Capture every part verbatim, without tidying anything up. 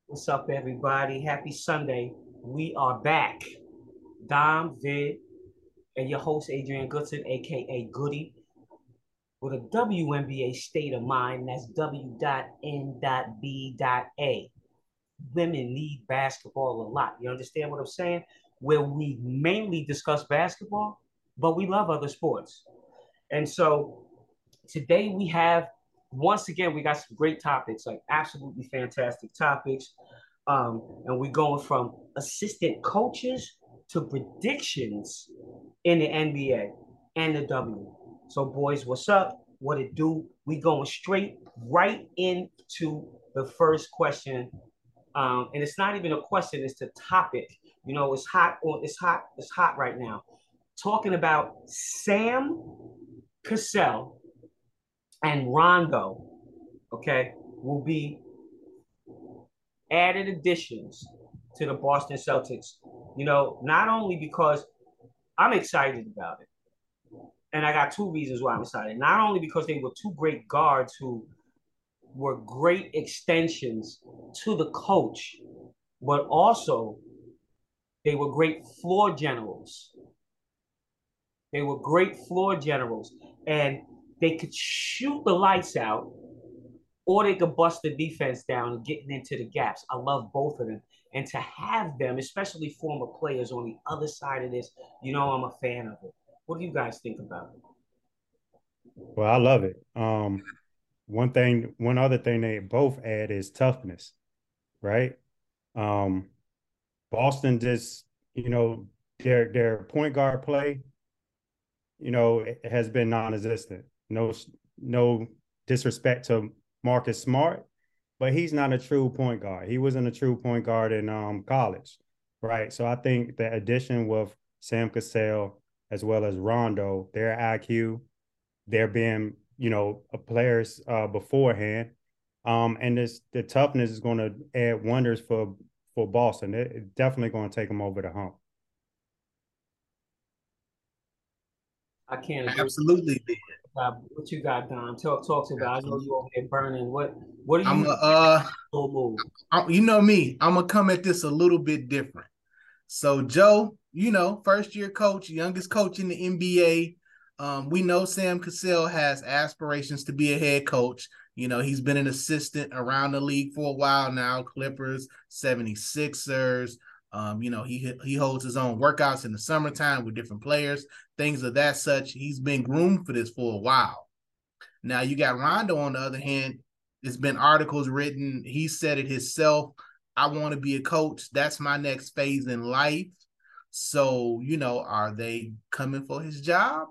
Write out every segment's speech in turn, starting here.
What's up, everybody? Happy Sunday. We are back. Dom, Vid, and your host, Adrian Goodson, aka Goody, with a W N B A state of mind. That's W N B A. Women need basketball a lot. You understand what I'm saying? Where we mainly discuss basketball, but we love other sports. And so today we have, once again, we got some great topics, like absolutely fantastic topics. Um, and we're going from assistant coaches to predictions in the N B A and the W. So, boys, what's up? What it do? We going straight right into the first question. Um, and it's not even a question; it's the topic. You know, it's hot. It's hot. It's hot right now. Talking about Sam Cassell and Rondo. Okay, will be added additions to the Boston Celtics. You know, not only because I'm excited about it, and I got two reasons why I'm excited. Not only because they were two great guards who were great extensions to the coach, but also they were great floor generals. They were great floor generals, and they could shoot the lights out, or they could bust the defense down and getting into the gaps. I love both of them. And to have them, especially former players on the other side of this, you know, I'm a fan of it. What do you guys think about it? Well, I love it. Um, one thing, one other thing they both add is toughness, right? Um, Boston just, you know, their their point guard play, you know, has been non-existent. No, no disrespect to Marcus Smart, but he's not a true point guard. He wasn't a true point guard in um college, right? So I think the addition with Sam Cassell as well as Rondo, their I Q, there being, you know, players uh, beforehand. Um, and this the toughness is going to add wonders for for Boston. It, it's definitely going to take them over the hump. I can't agree. Absolutely, man. Uh, what you got, Don? Talk talk to about. I know you Absolutely. over there burning. What what do I'm you a, uh, move? I, you know me. I'm gonna come at this a little bit different. So Joe, you know, first year coach, youngest coach in the N B A. Um, we know Sam Cassell has aspirations to be a head coach. You know, he's been an assistant around the league for a while now. Clippers, seventy-sixers. Um, you know, he he holds his own workouts in the summertime with different players, things of that such. He's been groomed for this for a while. Now you got Rondo on the other hand. There's been articles written. He said it himself. I want to be a coach. That's my next phase in life. So, you know, are they coming for his job?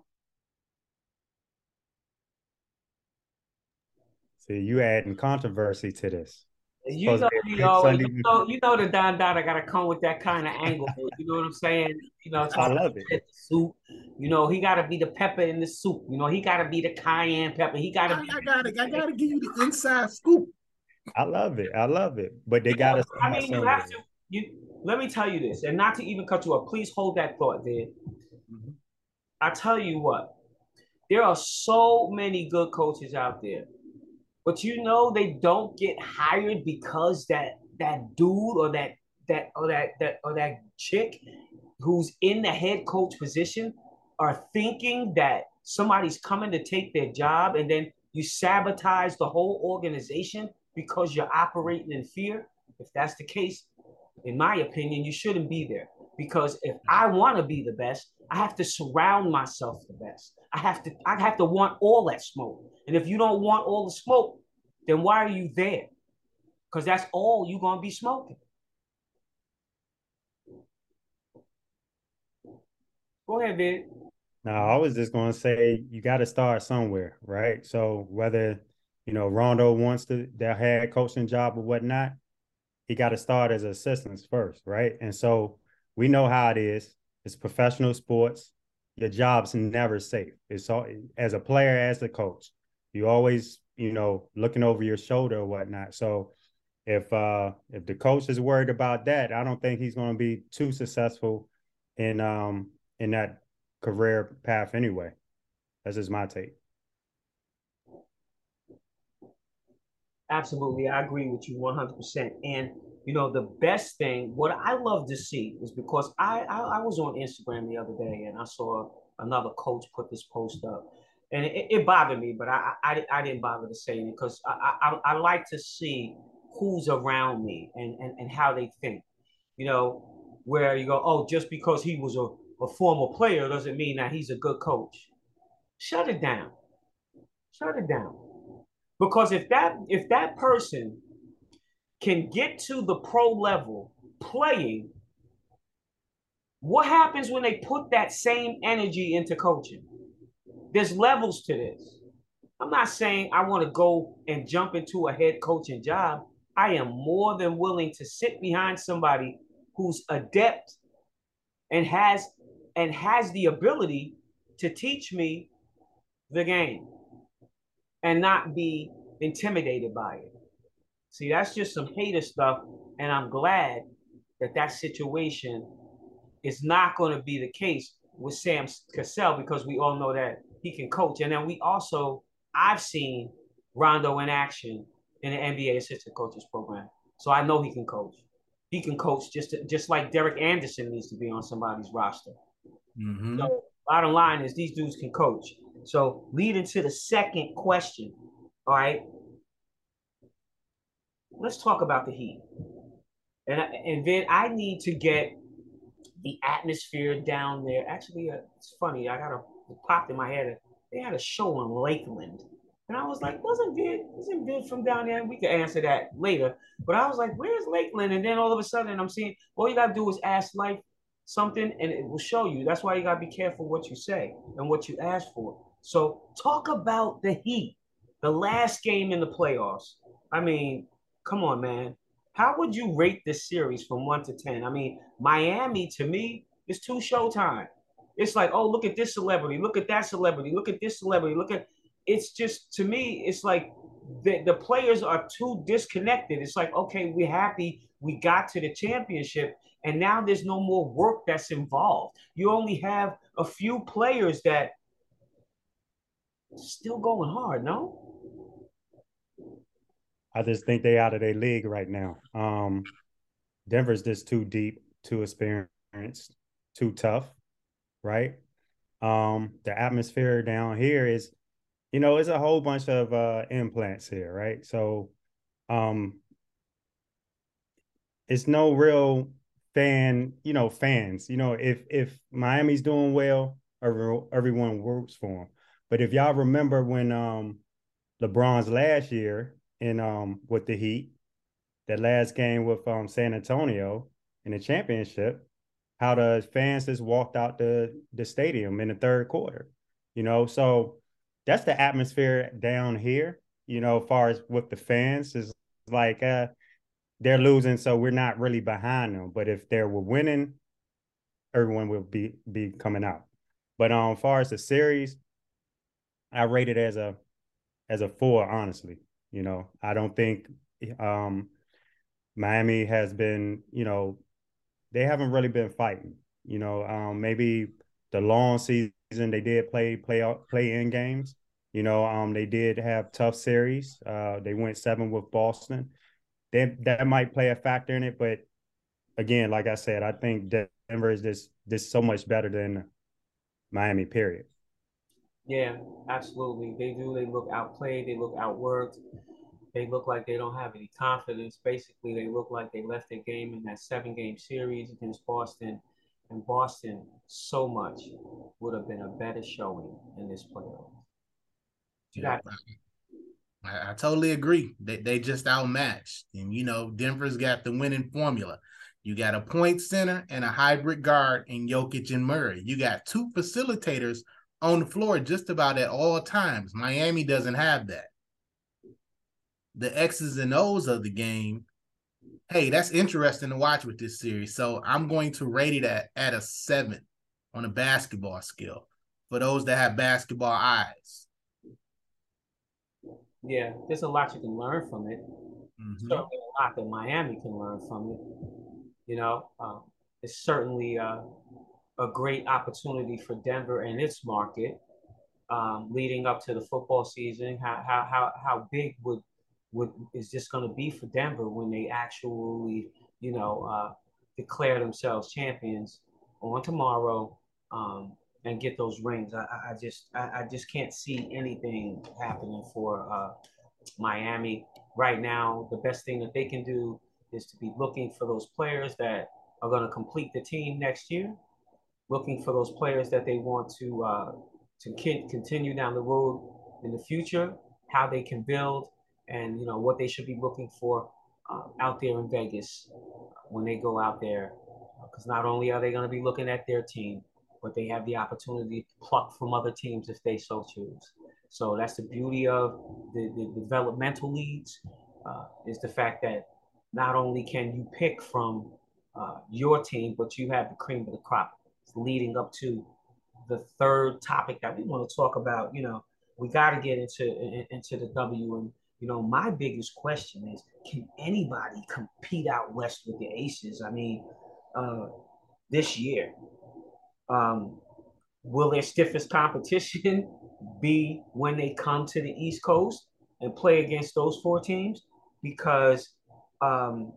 See, you adding controversy to this. It's You supposed know to be me a big always. You Sunday. know, you know the Don Dada got to come with that kind of angle. You know what I'm saying? You know, I talking love it. about the soup. You know, he got to be the pepper in the soup. You know, he got to be the cayenne pepper. He got to I, be. I gotta, I gotta give you the inside scoop. I love it. I love it. But they got Yeah, to I start mean, you have somewhere. to. You let me tell you this, and not to even cut you off. Please hold that thought, there. Mhm. I tell you what, there are so many good coaches out there, but you know they don't get hired because that that dude or that that or that that or that chick who's in the head coach position are thinking that somebody's coming to take their job, and then you sabotage the whole organization because you're operating in fear. If that's the case, in my opinion, you shouldn't be there. Because if I want to be the best, I have to surround myself the best. I have to I have to want all that smoke. And if you don't want all the smoke, then why are you there? Because that's all you're gonna be smoking. Go ahead, Vid. Now, I was just going to say you got to start somewhere, right? So whether, you know, Rondo wants to their head coaching job or whatnot, he got to start as assistants first, right? And so we know how it is. It's professional sports. Your job's never safe. It's all as a player, as a coach. You always, you know, looking over your shoulder or whatnot. So if uh if the coach is worried about that, I don't think he's going to be too successful in um in that career path anyway. That's just my take. Absolutely, I agree with you one hundred percent. And you know, the best thing, what I love to see is because I, I, I was on Instagram the other day and I saw another coach put this post up. And it, it bothered me, but I, I, I didn't bother to say it because I, I, I like to see who's around me and, and, and how they think. You know, where you go, oh, just because he was a, a former player doesn't mean that he's a good coach. Shut it down. Shut it down. Because if that if that person can get to the pro level playing, what happens when they put that same energy into coaching? There's levels to this. I'm not saying I want to go and jump into a head coaching job. I am more than willing to sit behind somebody who's adept and has and has the ability to teach me the game and not be intimidated by it. See, that's just some hater stuff, and I'm glad that that situation is not going to be the case with Sam Cassell because we all know that he can coach. And then we also, I've seen Rondo in action in the N B A assistant coaches program, so I know he can coach. He can coach just to, just like Derek Anderson needs to be on somebody's roster. Mm-hmm. So bottom line is these dudes can coach. So leading to the second question, all right, let's talk about the Heat. And, and then I need to get the atmosphere down there. Actually, uh, it's funny. I got a it popped in my head. They had a show on Lakeland. And I was like, wasn't Vid, wasn't Vid from down there? We could answer that later. But I was like, where's Lakeland? And then all of a sudden I'm seeing, all you got to do is ask life something and it will show you. That's why you got to be careful what you say and what you ask for. So talk about the Heat, the last game in the playoffs. I mean, come on, man. How would you rate this series from one to ten? I mean, Miami, to me, is too Showtime. It's like, oh, look at this celebrity. Look at that celebrity. Look at this celebrity. Look at – it's just – to me, it's like the, the players are too disconnected. It's like, okay, we're happy we got to the championship, and now there's no more work that's involved. You only have a few players that still going hard, no? I just think they out of their league right now. Um, Denver's just too deep, too experienced, too tough, right? Um, the atmosphere down here is, you know, it's a whole bunch of uh, implants here, right? So um, it's no real fan, you know, fans. You know, if if Miami's doing well, everyone roots for them. But if y'all remember when um, LeBron's last year, in um with the Heat, that last game with um San Antonio in the championship, how the fans just walked out the the stadium in the third quarter, you know. So that's the atmosphere down here, you know, as far as with the fans is like uh they're losing, so we're not really behind them. But if they were winning, everyone will be be coming out. But um, as far as the series, I rate it as a as a four, honestly. You know, I don't think um, Miami has been, you know, they haven't really been fighting. You know, um, maybe the long season they did play play out play in games. You know, um, they did have tough series. Uh, they went seven with Boston. They, that might play a factor in it, but again, like I said, I think Denver is just just so much better than Miami. Period. Yeah, absolutely. They do. They look outplayed. They look outworked. They look like they don't have any confidence. Basically, they look like they left their game in that seven-game series against Boston. And Boston, so much would have been a better showing in this playoff. Yeah, I, I totally agree. They they just outmatched. And, you know, Denver's got the winning formula. You got a point center and a hybrid guard in Jokic and Murray. You got two facilitators on the floor just about at all times. Miami doesn't have that. The X's and O's of the game, hey, that's interesting to watch with this series. So I'm going to rate it at, at a seven on a basketball scale for those that have basketball eyes. Yeah, there's a lot you can learn from it. Mm-hmm. Certainly a lot that Miami can learn from it. You know, um, it's certainly uh, a great opportunity for Denver and its market um, leading up to the football season. How how how how big would what is this going to be for Denver when they actually, you know, uh, declare themselves champions on tomorrow um, and get those rings. I, I just I, I just can't see anything happening for uh, Miami right now. The best thing that they can do is to be looking for those players that are going to complete the team next year, looking for those players that they want to uh, to continue down the road in the future, how they can build, and you know what they should be looking for uh, out there in Vegas when they go out there. Because not only are they going to be looking at their team, but they have the opportunity to pluck from other teams if they so choose. So that's the beauty of the, the developmental leagues, uh, is the fact that not only can you pick from uh, your team, but you have the cream of the crop leading up to the third topic that we want to talk about. You know, we got to get into into the W. And you know, my biggest question is, can anybody compete out west with the Aces? I mean, uh, this year, um, will their stiffest competition be when they come to the East Coast and play against those four teams? Because um,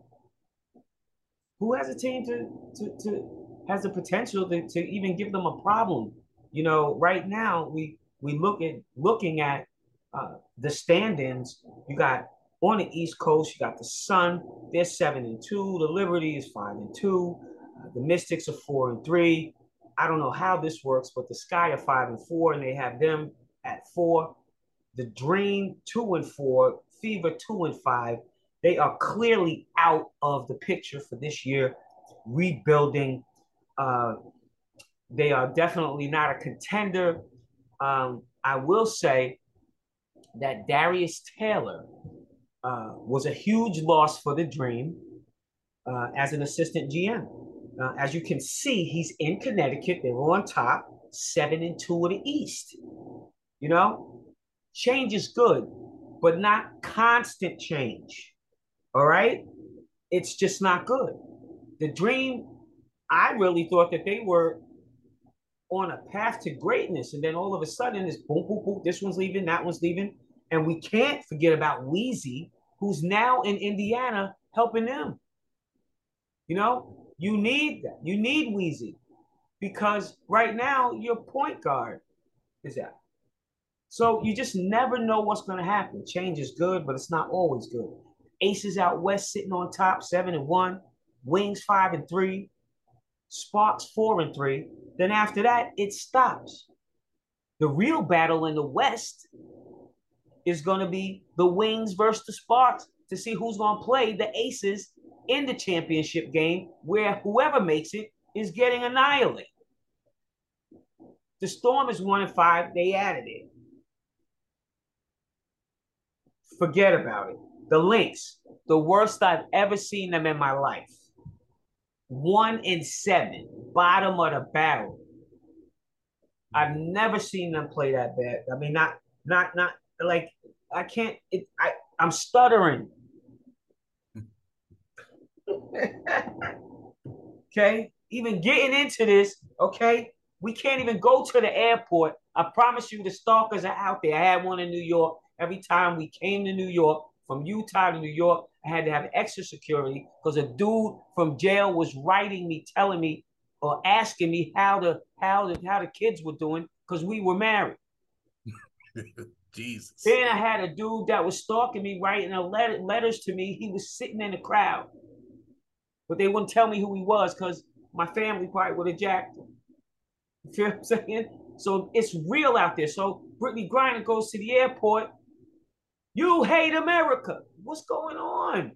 who has a team to to, to has the potential to, to even give them a problem? You know, right now we we look at looking at uh, the standings. You got on the East Coast, you got the Sun. They're seven and two. The Liberty is five and two. Uh, the Mystics are four and three. I don't know how this works, but the Sky are five and four, and they have them at four. The Dream two and four. Fever two and five. They are clearly out of the picture for this year, rebuilding. Uh, they are definitely not a contender. Um, I will say that Darius Taylor uh, was a huge loss for the Dream uh, as an assistant G M. Uh, as you can see, he's in Connecticut. They were on top, seven and two of the East. You know, change is good, but not constant change. All right? It's just not good. The Dream, I really thought that they were on a path to greatness. And then all of a sudden, it's boom, boom, boom. This one's leaving, that one's leaving. And we can't forget about Weezy, who's now in Indiana helping them. You know, you need that. You need Weezy because right now your point guard is out. So you just never know what's going to happen. Change is good, but it's not always good. Aces out west sitting on top, seven and one. Wings five and three. Sparks four and three. Then after that, it stops. The real battle in the West is going to be the Wings versus the Sparks to see who's going to play the Aces in the championship game, where whoever makes it is getting annihilated. The Storm is one and five. They added it. Forget about it. The Lynx, the worst I've ever seen them in my life. One and seven, bottom of the barrel. I've never seen them play that bad. I mean, not, not, not like I can't. It, I, I'm stuttering. Okay, even getting into this. Okay, we can't even go to the airport. I promise you, the stalkers are out there. I had one in New York. Every time we came to New York, from Utah to New York, I had to have extra security because a dude from jail was writing me, telling me, or asking me how the how the how the kids were doing because we were married. Jesus. Then I had a dude that was stalking me, writing a letter, letters to me. He was sitting in the crowd, but they wouldn't tell me who he was because my family probably would have jacked him. You feel what I'm saying? So it's real out there. So Brittany Griner goes to the airport. You hate America. What's going on?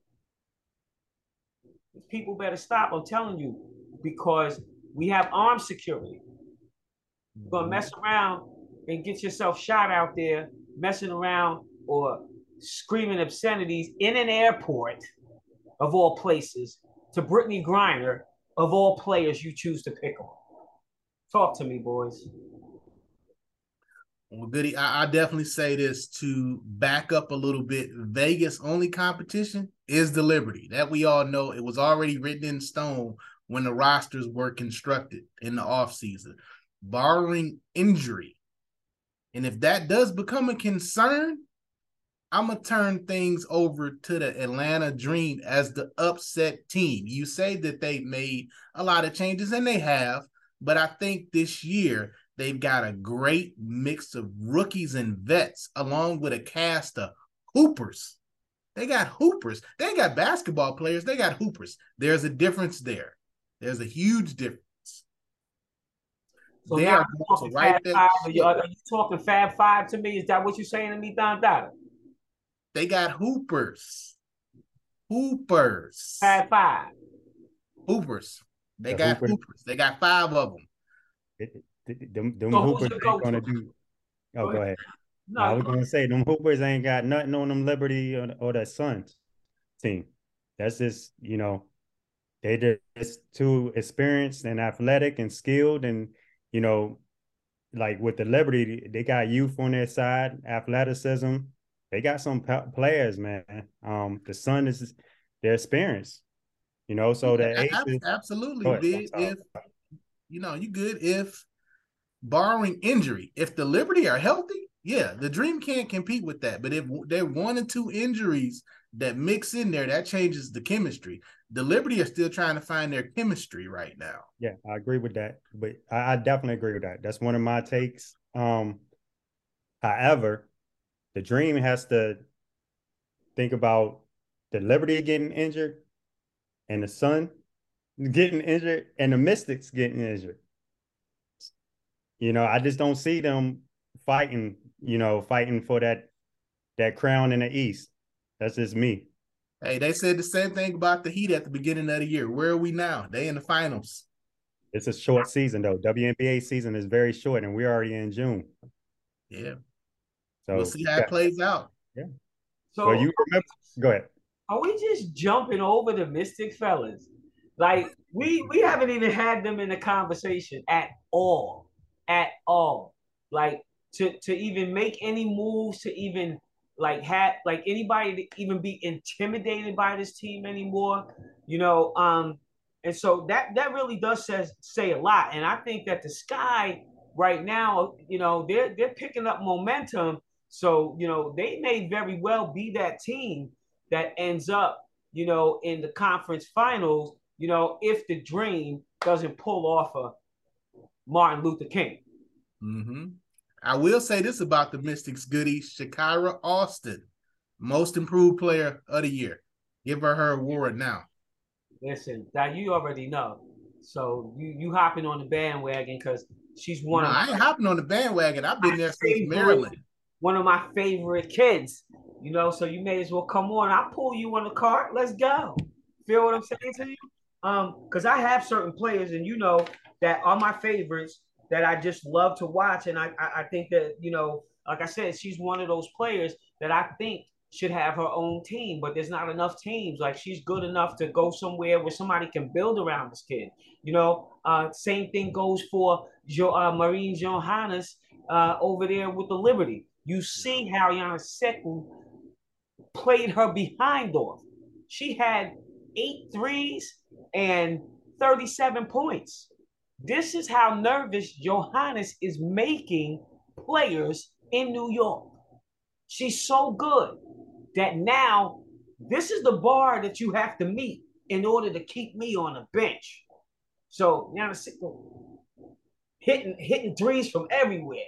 People better stop. I'm telling you, because we have armed security. You're gonna mess around and get yourself shot out there, messing around or screaming obscenities in an airport of all places to Brittany Griner of all players you choose to pick on. Talk to me, boys. Well, Goody, I, I definitely say this to back up a little bit. Vegas' only competition is the Liberty. That we all know. It was already written in stone when the rosters were constructed in the offseason, barring injury. And if that does become a concern, I'm gonna turn things over to the Atlanta Dream as the upset team. You say that they made a lot of changes, and they have, but I think this year they've got a great mix of rookies and vets, along with a cast of hoopers. They got hoopers. They ain't got basketball players. They got hoopers. There's a difference there. There's a huge difference. So they now are talking Fab Five. Are you, are you talking Fab Five to me? Is that what you're saying to me, Don Dada? They got hoopers. Hoopers. Fab Five. Hoopers. They The got hooper- hoopers. They got five of them. It, it, them them So who's hoopers your ain't gonna go-to? do. Oh, Go go ahead. ahead. No, I was gonna say them hoopers ain't got nothing on them Liberty or, or that Suns team. That's just, you know, they just too experienced and athletic and skilled, and you know, like with the Liberty, they got youth on their side, athleticism. They got some p- players, man. Um, the Sun is their experience, you know. So Yeah, the ab- Aces, absolutely, big. If you know, you good if barring injury, if the Liberty are healthy, yeah, the Dream can't compete with that. But if they're one or two injuries that mix in there, that changes the chemistry. The Liberty are still trying to find their chemistry right now. Yeah, I agree with that. But I, I definitely agree with that. That's one of my takes. Um, however, the Dream has to think about the Liberty getting injured and the Sun getting injured and the Mystics getting injured. You know, I just don't see them fighting, you know, fighting for that that crown in the East. That's just me. Hey, they said the same thing about the Heat at the beginning of the year. Where are we now? They in the finals. It's a short season though. W N B A season is very short, and we're already in June. Yeah. So we'll see how yeah. it plays out. Yeah. So well, you remember? Go ahead. Are we just jumping over the Mystic fellas? Like we we haven't even had them in the conversation at all, at all. Like to to even make any moves to even like have like anybody to even be intimidated by this team anymore, you know. Um, and so that that really does says say a lot. And I think that the Sky right now, you know, they're they're picking up momentum. So you know they may very well be that team that ends up, you know, in the conference finals, you know, if the Dream doesn't pull off a Martin Luther King. Mm-hmm. I will say this about the Mystics goodie, Shakira Austin, most improved player of the year. Give her her award now. Listen, that you already know. So you you hopping on the bandwagon because she's one no, of I ain't hopping on the bandwagon. I've been there since Maryland. One of my favorite kids, you know, so you may as well come on. I'll pull you on the cart. Let's go. Feel what I'm saying to you? Um, because I have certain players, and you know, that are my favorites that I just love to watch. And I, I, I think that, you know, like I said, she's one of those players that I think should have her own team, but there's not enough teams. Like she's good enough to go somewhere where somebody can build around this kid. You know, uh, same thing goes for jo- uh, Marine Johannes uh, over there with the Liberty. You see how Yana Sekou played her behind off. She had eight threes and thirty-seven points. This is how nervous Johannes is making players in New York. She's so good that now this is the bar that you have to meet in order to keep me on the bench. So Yana Sekou hitting hitting threes from everywhere.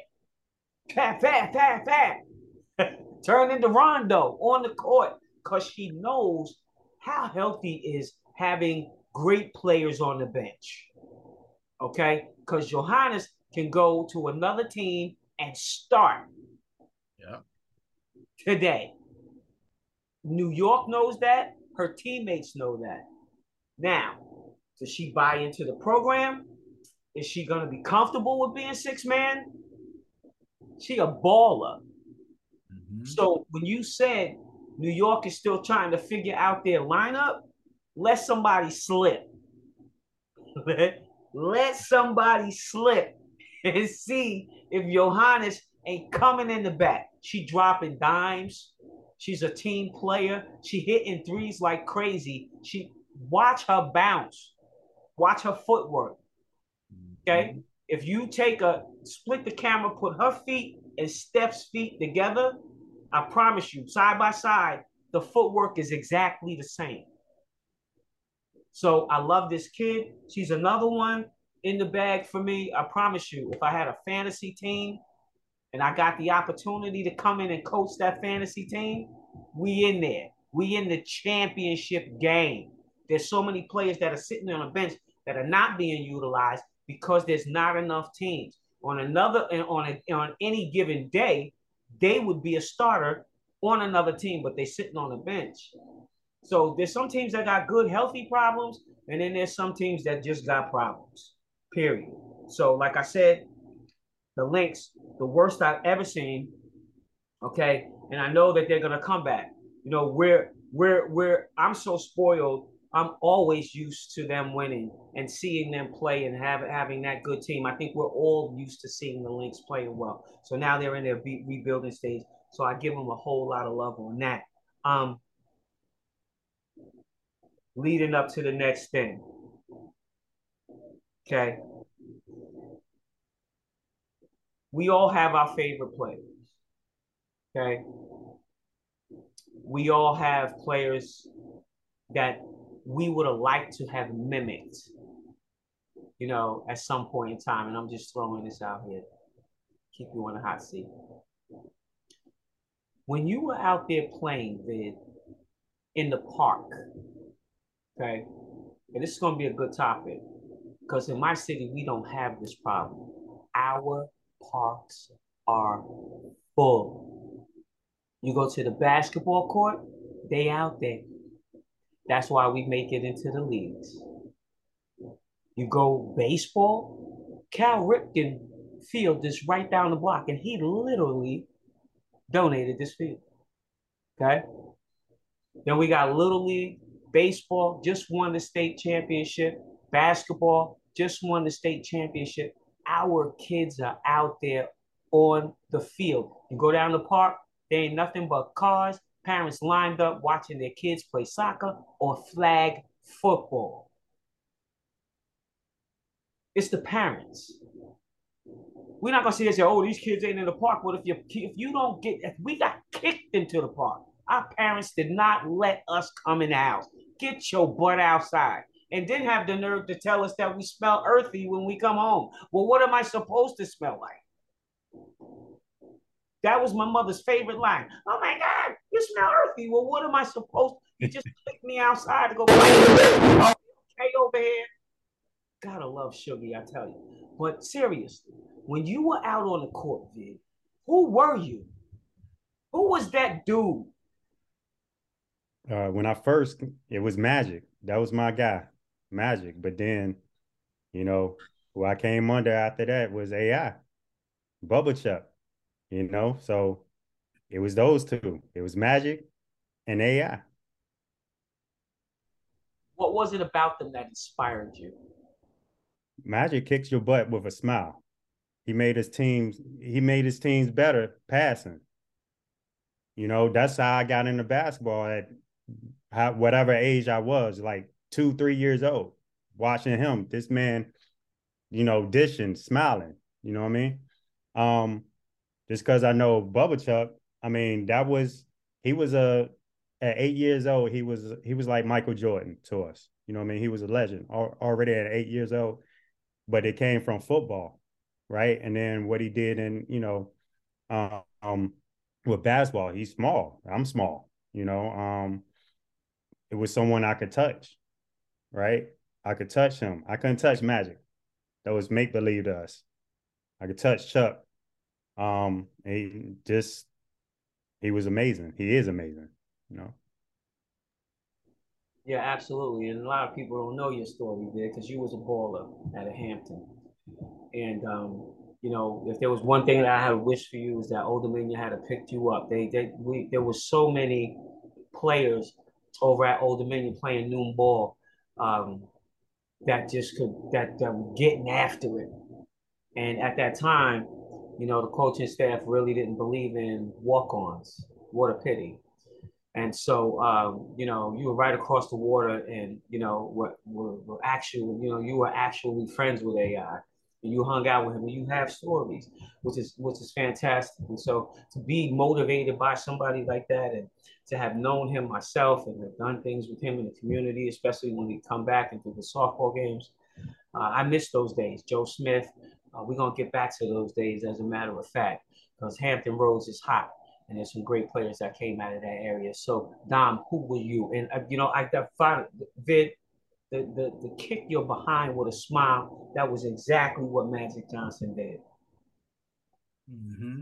Fat, fat, fat, fat. Turn into Rondo on the court because she knows how healthy is having great players on the bench. Okay? Because Johannes can go to another team and start. Yeah. Today. New York knows that. Her teammates know that. Now, does she buy into the program? Is she going to be comfortable with being six man? She a baller. Mm-hmm. So when you said New York is still trying to figure out their lineup, let somebody slip. Let somebody slip and see if Johannes ain't coming in the back. She dropping dimes. She's a team player. She hitting threes like crazy. She watch her bounce. Watch her footwork. Okay? Mm-hmm. If you take a split the camera, put her feet and Steph's feet together, I promise you, side by side, the footwork is exactly the same. So I love this kid. She's another one in the bag for me. I promise you, if I had a fantasy team and I got the opportunity to come in and coach that fantasy team, we in there. We in the championship game. There's so many players that are sitting on a bench that are not being utilized because there's not enough teams. On another on a, on any given day, they would be a starter on another team, but they're sitting on a bench. So there's some teams that got good, healthy problems, and then there's some teams that just got problems. Period. So, like I said, the Lynx, the worst I've ever seen. Okay, and I know that they're gonna come back. You know, we're we're we're I'm so spoiled. I'm always used to them winning and seeing them play and have, having that good team. I think we're all used to seeing the Lynx playing well. So now they're in their be- rebuilding stage. So I give them a whole lot of love on that. Um, leading up to the next thing. Okay. We all have our favorite players. Okay. We all have players that we would have liked to have mimicked, you know, at some point in time. And I'm just throwing this out here. Keep you on the hot seat. When you were out there playing, Vid, in the park, okay, and this is going to be a good topic because in my city, we don't have this problem. Our parks are full. You go to the basketball court, they out there. That's why we make it into the leagues. You go baseball, Cal Ripken field is right down the block, and he literally donated this field. Okay? Then we got Little League, baseball, just won the state championship. Basketball, just won the state championship. Our kids are out there on the field. You go down the park, there ain't nothing but cars, parents lined up watching their kids play soccer or flag football. It's the parents. We're not gonna sit and say, "Oh, these kids ain't in the park." But if you if you don't get, if we got kicked into the park, our parents did not let us come in the house. Get your butt outside, and then have the nerve to tell us that we smell earthy when we come home. Well, what am I supposed to smell like? That was my mother's favorite line. Oh my God, you smell earthy. Well, what am I supposed? You just kicked me outside to go. Okay, over here. Gotta love Sugar, I tell you. But seriously, when you were out on the court, Vid, who were you? Who was that dude? Uh, when I first, it was Magic. That was my guy, Magic. But then, you know, who I came under after that was A I, Bubba Chuck, you know? So it was those two. It was Magic and A I. What was it about them that inspired you? Magic kicks your butt with a smile. He made his teams, he made his teams better passing. You know, that's how I got into basketball at how, whatever age I was, like two, three years old, watching him, this man, you know, dishing, smiling, you know what I mean? Um, just because I know Bubba Chuck, I mean, that was, he was a, at eight years old, he was, he was like Michael Jordan to us. You know what I mean? He was a legend already at eight years old. But it came from football, right? And then what he did in, you know, um, with basketball, he's small. I'm small, you know. Um, it was someone I could touch, right? I could touch him. I couldn't touch Magic. That was make-believe to us. I could touch Chuck. Um, he just, he was amazing. He is amazing, you know. Yeah, absolutely. And a lot of people don't know your story there because you was a baller at a Hampton. And um, you know, if there was one thing that I had wished for you is that Old Dominion had picked you up. They they we there was so many players over at Old Dominion playing noon ball um, that just could that that were getting after it. And at that time, you know, the coaching staff really didn't believe in walk-ons. What a pity. And so, um, you know, you were right across the water and, you know, were, were, were actually, you know, you were actually friends with A I. and you hung out with him, and you have stories, which is which is fantastic. And so to be motivated by somebody like that, and to have known him myself and have done things with him in the community, especially when he come back and do the softball games, uh, I miss those days. Joe Smith, uh, we're gonna get back to those days as a matter of fact, because Hampton Roads is hot. And there's some great players that came out of that area. So, Dom, who were you? And uh, you know, I, I found Vid, the, the the kick your behind with a smile. That was exactly what Magic Johnson did. Mm-hmm.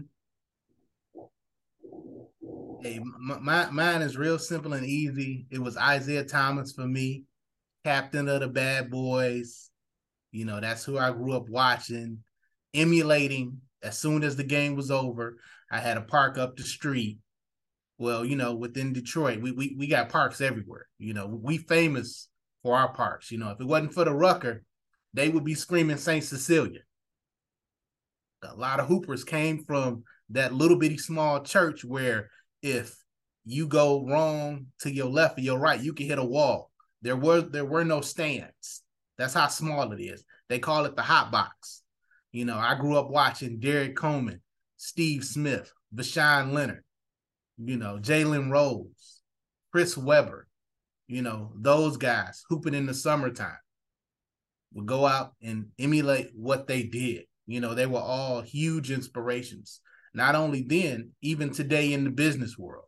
Hey, my, mine is real simple and easy. It was Isiah Thomas for me, captain of the Bad Boys. You know, that's who I grew up watching, emulating. As soon as the game was over, I had a park up the street. Well, you know, within Detroit, we we we got parks everywhere. You know, we famous for our parks. You know, if it wasn't for the Rucker, they would be screaming Saint Cecilia. A lot of hoopers came from that little bitty small church where if you go wrong to your left or your right, you can hit a wall. There were there were no stands. That's how small it is. They call it the hot box. You know, I grew up watching Derek Coleman, Steve Smith, Vashawn Leonard, you know, Jalen Rose, Chris Webber, you know, those guys hooping in the summertime would go out and emulate what they did. You know, they were all huge inspirations. Not only then, even today in the business world.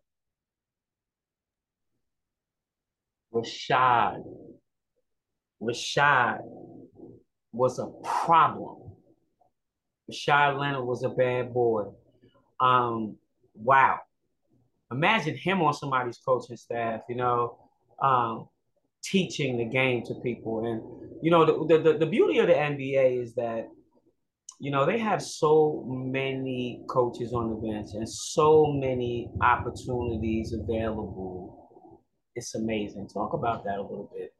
Rashad. Rashad was a problem. Rashad Leonard was a bad boy. Um, wow. Imagine him on somebody's coaching staff, you know, um, teaching the game to people. And, you know, the, the, the beauty of the N B A is that, you know, they have so many coaches on the bench and so many opportunities available. It's amazing. Talk about that a little bit.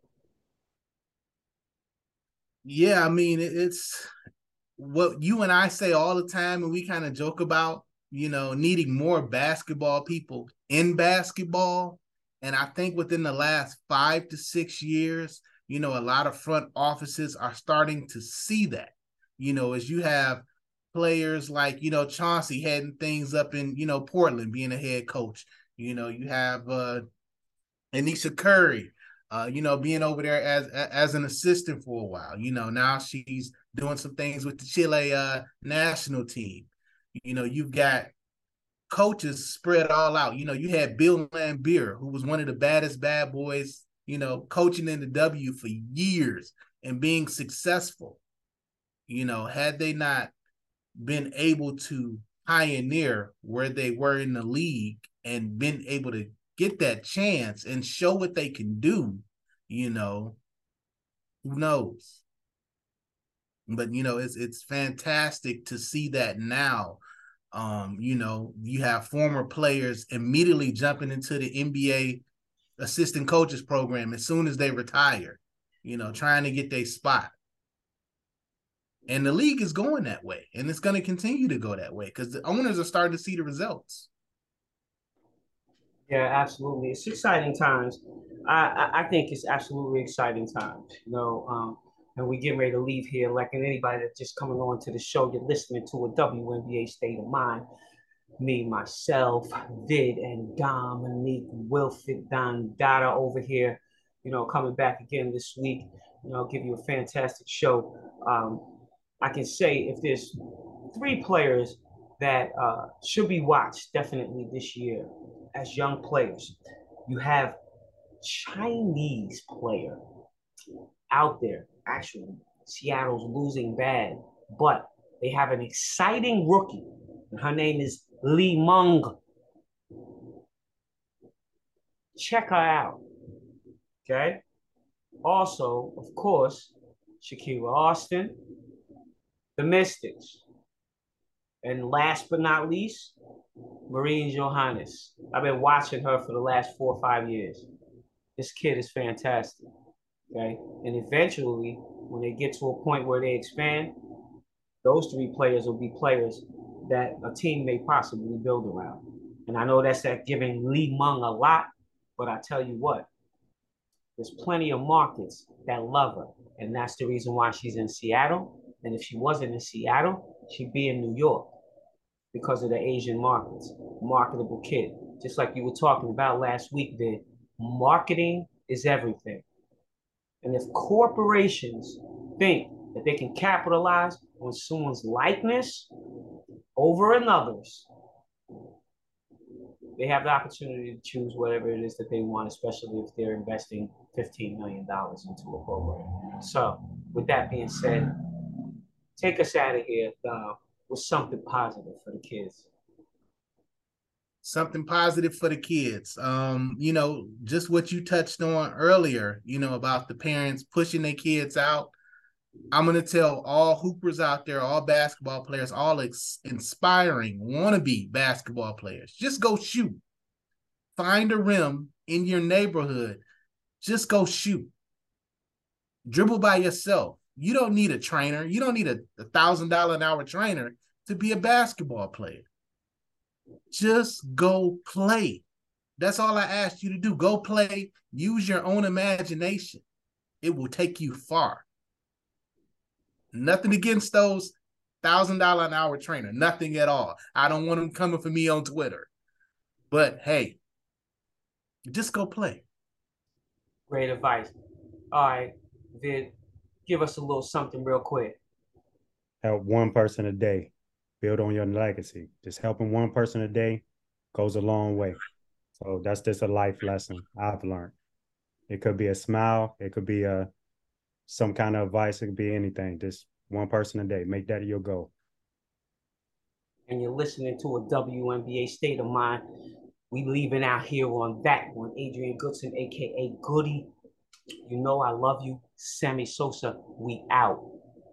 Yeah, I mean, it's what you and I say all the time, and we kind of joke about, you know, needing more basketball people in basketball. And I think within the last five to six years, you know, a lot of front offices are starting to see that, you know, as you have players like, you know, Chauncey heading things up in, you know, Portland, being a head coach. You know, you have uh, Anisha Curry, uh, you know, being over there as as an assistant for a while. You know, now she's doing some things with the Chile uh, national team. You know, you've got coaches spread all out. You know, you had Bill Laimbeer, who was one of the baddest bad boys, you know, coaching in the W for years and being successful. You know, had they not been able to pioneer where they were in the league and been able to get that chance and show what they can do, you know, who knows? But, you know, it's it's fantastic to see that now. Um, you know, you have former players immediately jumping into the N B A assistant coaches program as soon as they retire, you know, trying to get their spot. And the league is going that way, and it's going to continue to go that way because the owners are starting to see the results. Yeah, absolutely. It's exciting times. I, I, I think it's absolutely exciting times, you know, um, and we get ready to leave here. Like anybody that's just coming on to the show, you're listening to a W N B A State of Mind. Me, myself, Vid, and Dominique Wilford Don Dada over here, you know, coming back again this week. You know, give you a fantastic show. Um, I can say if there's three players that uh, should be watched definitely this year as young players, you have Chinese player out there. Actually, Seattle's losing bad, but they have an exciting rookie, and her name is Lee Meng. Check her out. Okay. Also, of course, Shakira Austin, the Mystics. And last but not least, Marine Johannes. I've been watching her for the last four or five years. This kid is fantastic. Okay. And eventually, when they get to a point where they expand, those three players will be players that a team may possibly build around. And I know that's that giving Lee Meng a lot, but I tell you what, there's plenty of markets that love her. And that's the reason why she's in Seattle. And if she wasn't in Seattle, she'd be in New York because of the Asian markets, marketable kid. Just like you were talking about last week, that marketing is everything. And if corporations think that they can capitalize on someone's likeness over another's, they have the opportunity to choose whatever it is that they want, especially if they're investing fifteen million dollars into a program. So, with that being said, take us out of here uh, with something positive for the kids. Something positive for the kids. Um, you know, just what you touched on earlier, you know, about the parents pushing their kids out. I'm going to tell all hoopers out there, all basketball players, all ex- inspiring wannabe basketball players, just go shoot. Find a rim in your neighborhood. Just go shoot. Dribble by yourself. You don't need a trainer. You don't need a one thousand dollars an hour trainer to be a basketball player. Just go play. That's all I asked you to do. Go play. Use your own imagination. It will take you far. Nothing against those one thousand dollars an hour trainer. Nothing at all. I don't want them coming for me on Twitter. But hey, just go play. Great advice. All right, Vid, give us a little something real quick. Help one person a day. Build on your legacy. Just helping one person a day goes a long way. So that's just a life lesson I've learned. It could be a smile. It could be a some kind of advice. It could be anything. Just one person a day. Make that your goal. And you're listening to a W N B A State of Mind. We leaving out here on that one. Adrian Goodson, a k a. Goody. You know I love you. Sammy Sosa, we out.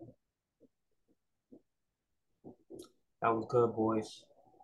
That was good, boys.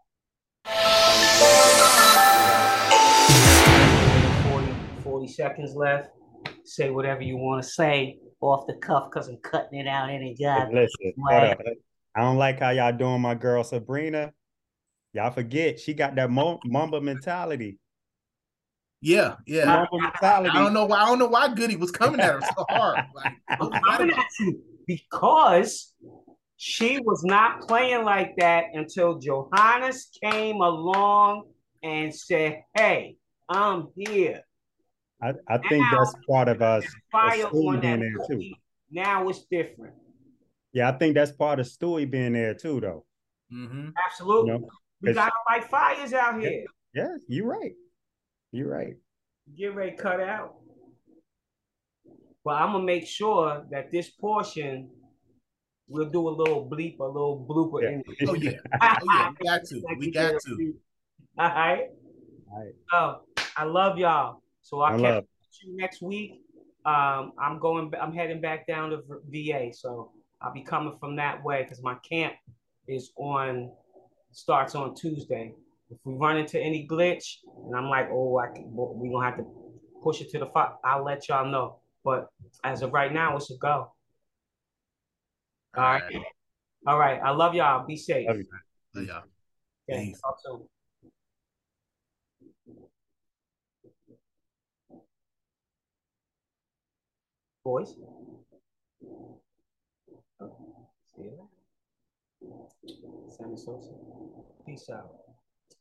forty, forty seconds left. Say whatever you want to say off the cuff because I'm cutting it out any job. Hey, listen, hold up. I don't like how y'all doing my girl Sabrina. Y'all forget she got that Mamba mentality. Yeah, yeah. Mamba mentality. I don't know why. I don't know why Goody was coming at her so hard. Like, I'm coming at you because she was not playing like that until Johannes came along and said, "Hey, I'm here." I, I think now, that's part of us. Fire on being there too. Now it's different. Yeah, I think that's part of Stewie being there too, though. Mm-hmm. Absolutely. You know, we got like fires out here. Yeah, yeah, you're right. You're right. Get ready to cut out. But I'm gonna make sure that this portion we'll do a little bleep, a little blooper. Yeah. In oh yeah, oh yeah, we got to, we got to. All right. All right. Oh, I love y'all. So I'll catch you next week. Um, I'm going. I'm heading back down to V A, so I'll be coming from that way because my camp is on starts on Tuesday. If we run into any glitch and I'm like, oh, I can, we're gonna have to push it to the five, I'll let y'all know. But as of right now, it's a go. All, All right. right. All right. I love y'all. Be safe. Love you. Love y'all. Okay. Talk soon. Boys. See you later. Sammy Sosa. Peace out.